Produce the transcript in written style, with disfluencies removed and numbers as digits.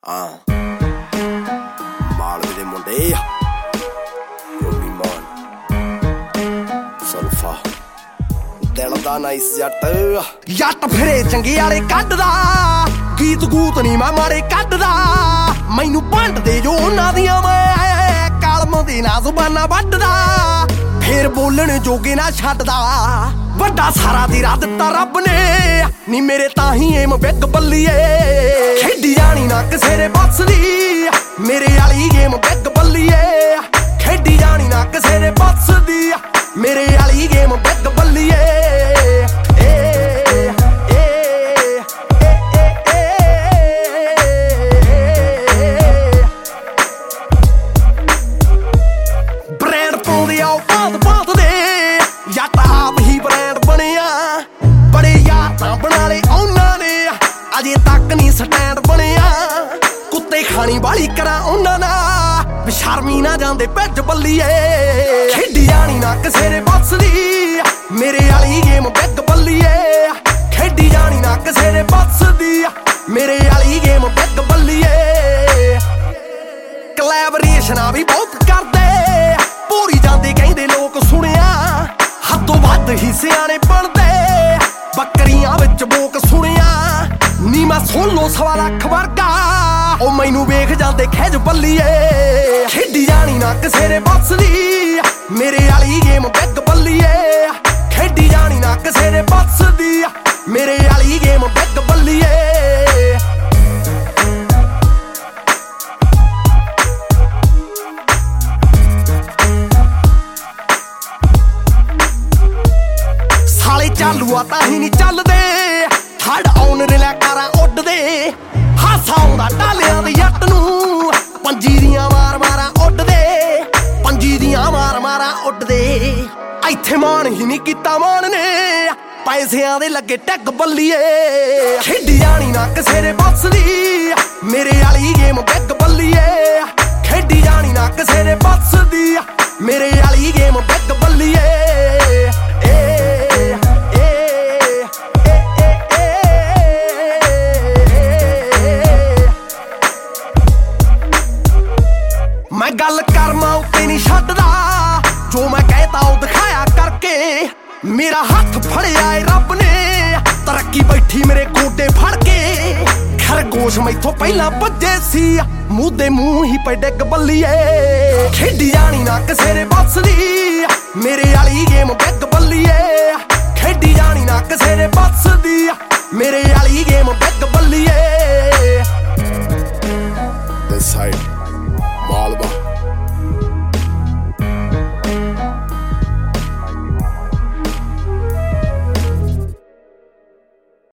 ਮਾਲਵੇ ਦੇ ਮੁੰਡੇ ਰੋਮੀ ਮਾਨ ਸਲਫਾ ਦਿਲ ਦਾ ਨਾਈਸ ਜੱਟ ਫਿਰੇ ਚੰਗੇ ਵਾਲੇ ਕੱਢਦਾ ਗੀਤ ਗੂਤ ਨੀ ਮੈਂ ਮਾਰੇ ਕੱਢਦਾ ਮੈਨੂੰ ਭੰਡਦੇ ਜੋ ਉਹਨਾਂ ਦੀਆਂ ਮੈਂ ਕਲਮ ਦੀ ਨਾ ਜ਼ੁਬਾਨਾਂ ਵੱਢਦਾ ਫੇਰ ਬੋਲਣ ਜੋਗੇ ਨਾ ਛੱਡਦਾ ਵੱਡਾ ਸਾਰਾ ਤੇਰਾ ਦਿੱਤਾ ਰੱਬ ਨੇ ਨੀ ਮੇਰੇ ਤਾਂ ਹੀ ਏਮ ਬਿੱਗ ਬੱਲੀਏ ਖੇਡੀ ਜਾਣੀ ਨਾ ਕਿਸੇ ਦੇ ਬੱਸ ਦੀ ਮੇਰੇ ਵਾਲੀ ਗੇਮ ਬਿੱਗ ਬੱਲੀਏ ਖੇਡੀ ਜਾਣੀ ਨਾ ਕਿਸੇ ਦੇ ਬੱਸ ਦੀ ਮੇਰੇ ਵਾਲੀ ਗੇਮ ਬਿੱਗ ਬੱਲੀਏ ਬ੍ਰੈਂਡ ਪਾਉਂਦੇ ਆ ਬਾਤ ਦੇ ਜੱਟ ਆਪ ਹੀ ਬ੍ਰੈਂਡ ਬਣਿਆ ਬੜੇ ਯਾਰ ਤਾਂ ਬਣਾ ਲਏ ਉਹਨਾਂ ਨੇ ਅਜੇ ਤੱਕ ਨਹੀਂ ਸਟੈਂਡ ਬਣਿਆ ਕੁੱਤੇ ਖਾਣੀ ਵਾਲੀ ਕਰਾਂ ਉਹਨਾਂ ਨਾਲ ਬਸ਼ਰਮੀ ਨਾ ਜਾਂਦੇ ਭੱਜ ਬੱਲੀਏ ਖੇਡੀ ਜਾਣੀ ਨਾ ਕਿਸੇ ਦੇ ਬੱਸ ਦੀ ਮੇਰੇ ਵਾਲੀ ਗੇਮ ਬਿੱਗ ਬੱਲੀਏ ਖੇਡੀ ਜਾਣੀ ਨਾ ਕਿਸੇ ਦੇ ਬੱਸ ਦੀ ਮੇਰੇ ਵਾਲੀ ਗੇਮ ਬਿੱਗ ਬੱਲੀਏ ਕਲੈਬਰੇਸ਼ਨਾਂ ਵੀ ਬਹੁਤ ਕਰਦੇ ਪੂਰੀ ਜਾਂਦੇ ਕਹਿੰਦੇ ਲੋਕ ਸੁਣਿਆ ਹੱਦੋਂ ਵੱਧ ਹੀ ਸਿਆਣੇ ਬਣਦੇ ਬੱਕਰੀਆਂ ਵਿੱਚ ਬੋਕ ਸੁਣਿਆ ਨੀ ਮੈਂ ਸੁਣ ਲੋ ਸਵਾ ਲੱਖ ਵਰਗਾ ਉਹ ਮੈਨੂੰ ਵੇਖ ਜਾਂਦੇ ਖਿੱਚ ਬੱਲੀਏ ਖੇਡੀ ਜਾਣੀ ਨਾ ਕਿਸੇ ਦੇ ਬੱਸ ਦੀ ਮੇਰੇ ਵਾਲੀ ਗੇਮ ਬਿੱਗ ਬੱਲੀਏ ਖੇਡੀ ਜਾਣੀ ਨਾ ਕਿਸੇ ਦੇ ਬੱਸ ਦੀ ਮੇਰੇ ਵਾਲੀ ਗੇਮ ਬਿੱਗ ਬੱਲੀਏ ਸਾਲੇ ਚਾਲੂ ਆ ਤਾਂ ਹੀ ਨਹੀਂ ਚੱਲਦੇ ਹੜ ਆਉਣ ਰਿਲਾ ਕਾਰਾਂ ਉੱਡਦੇ ਹਾਸਾ ਆਉਂਦਾ ਟਾਲਿਆਂ ਦੇ ਜੱਟ ਨੂੰ ਪੰਜੀ ਦੀਆਂ ਮਾਰਾਂ ਉੱਡਦੇ ਪੰਜੀ ਦੀਆਂ ਮਾਰਾਂ ਉੱਡਦੇ ਇੱਥੇ ਮਾਣ ਹੀ ਨਹੀਂ ਕੀਤਾ ਮਾਣ ਨੇ ਪੈਸਿਆਂ ਦੇ ਲੱਗੇ ਟੱਗ ਬੱਲੀਏ ਖੇਡੀ ਜਾਣੀ ਨਾ ਕਿਸੇ ਦੇ ਬੱਸ ਦੀ ਮੇਰੇ ਵਾਲੀ ਗੇਮ ਬਿੱਗ ਬੱਲੀਏ ਖੇਡੀ ਜਾਣੀ ਨਾ ਕਿਸੇ ਦੇ ਬੱਸ ਦੀ ਮੇਰੇ ਵਾਲੀ ਗੇਮ ਬਿੱਗ ਬੱਲੀਏ ਮੈਂ ਗੱਲ ਕਰਮਾਂ ਉੱਤੇ ਨਹੀਂ ਛੱਡਦਾ ਜੋ ਮੈਂ ਕਹਿਤਾ ਉਹ ਦਿਖਾਇਆ ਕਰਕੇ ਮੇਰਾ ਹੱਥ ਫੜਿਆ ਏ ਰੱਬ ਨੇ ਤਰੱਕੀ ਬੈਠੀ ਮੇਰੇ ਗੋਡੇ ਫੜ ਕੇ ਖਰਗੋਸ਼ ਮੈਥੋਂ ਪਹਿਲਾਂ ਭੱਜੇ ਸੀ ਮੂੰਹ ਦੇ ਮੂੰਹ ਹੀ ਪੈ ਡਿੱਗ ਬੱਲੀਏ ਖੇਡੀ ਜਾਣੀ ਨਾ ਕਿਸੇ ਦੇ ਬੱਸ ਦੀ ਮੇਰੇ ਵਾਲੀ ਗੇਮ ਬਿੱਗ ਬੱਲੀਏ ਖੇਡੀ ਜਾਣੀ ਨਾ ਕਿਸੇ ਦੇ ਬੱਸ ਦੀ ਮੇਰੇ ਵਾਲੀ ਗੇਮ ਬਿੱਗ ਬੱਲੀਏ This side, Malva.